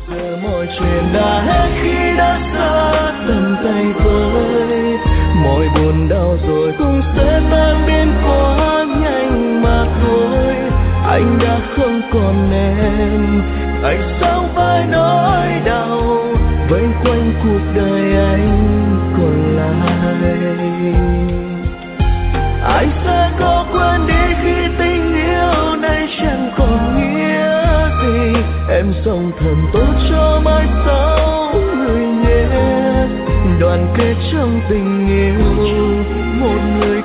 giờ mọi chuyện đã hết khi đã xa tầm tay với, mọi buồn đau rồi cũng sẽ tan biến quá nhanh mà thôi. Anh đã không còn em, anh sao phải nỗi đau vây quanh cuộc đời anh còn lại. Anh sẽ có quên đi khi tình yêu này chẳng còn nghĩa gì. Em sống thật tốt cho mai sau người nhé, đoàn kết trong tình yêu một người